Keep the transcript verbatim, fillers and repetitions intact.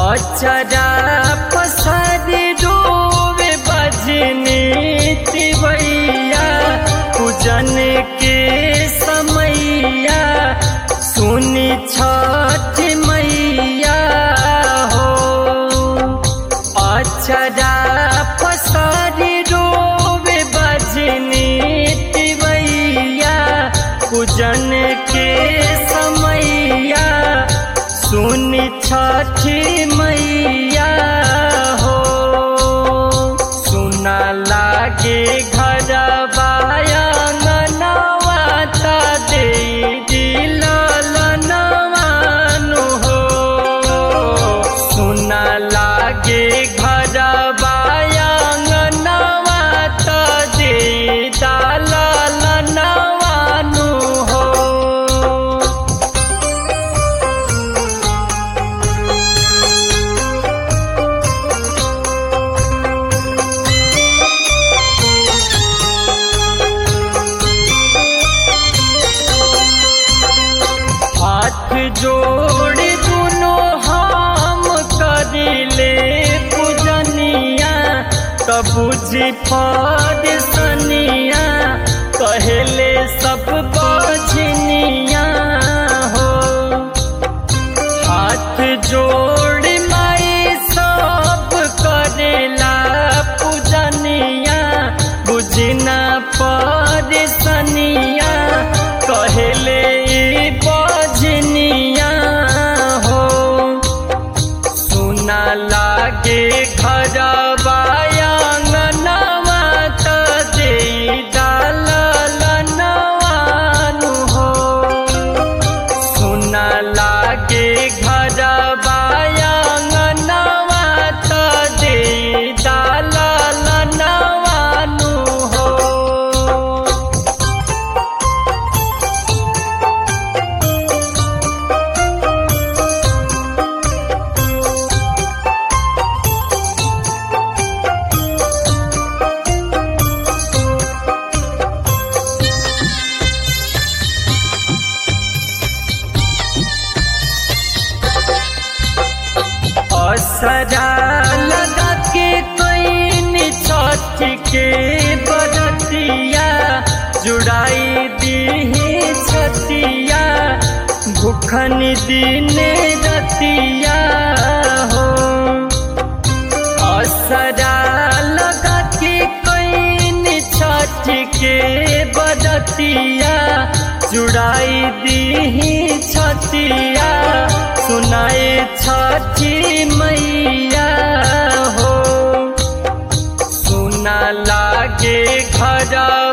अचरा पसारी रोवे बजनी तिवैया पूजन के समैया सुनी छठ मैया हो। अचरा पसारी रोवे बजनी तिवैया पूजन के समैया सुनी छठी मैया हो। सुना लागे घर बायंगनवा ता दे दिललनवानु हो। सुना लागे घर बायंगनवा ता दे दाललनवानु हो। हाथ जोड़ दुनो हम करिले पूजनिया तब बुझी परेशानिया कहले सब बजनिया हो। हाथ जोड़ माई सब करेला पूजनिया बुझी ना परेशानिया कहले बजनिया हो। सुना लागे घर बायंगनवा ता दे दाललनवानु हो। सुना लागे घर बायंगनवा ता दे दाललनवानु हो। असरा लगा के कोई छठ के बरतिया जुड़ाई दीही छतिया भूखन दिन रतिया हो। असरा लगा के कोई छठ के बरतिया जुड़ाई दीही छतिया सुनाए छठी मैया हो। सुना लागे घर